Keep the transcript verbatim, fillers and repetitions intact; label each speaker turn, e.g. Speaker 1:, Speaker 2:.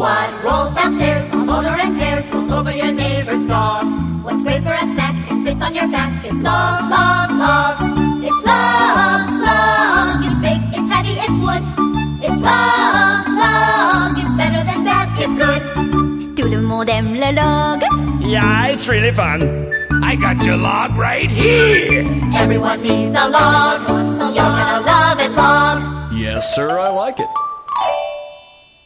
Speaker 1: What rolls downstairs, a motor and pears, rolls over your neighbor's dog? What's great for a snack and fits on your back? It's long, long, long. It's long, long. It's big, it's heavy, it's wood. It's long, long. It's better than bad, it's good.
Speaker 2: Tout le monde aime le log.
Speaker 3: Yeah, it's really fun. I got your log right here.
Speaker 1: Everyone needs a log, so you're gonna love it, log.
Speaker 4: Yes, sir, I like it.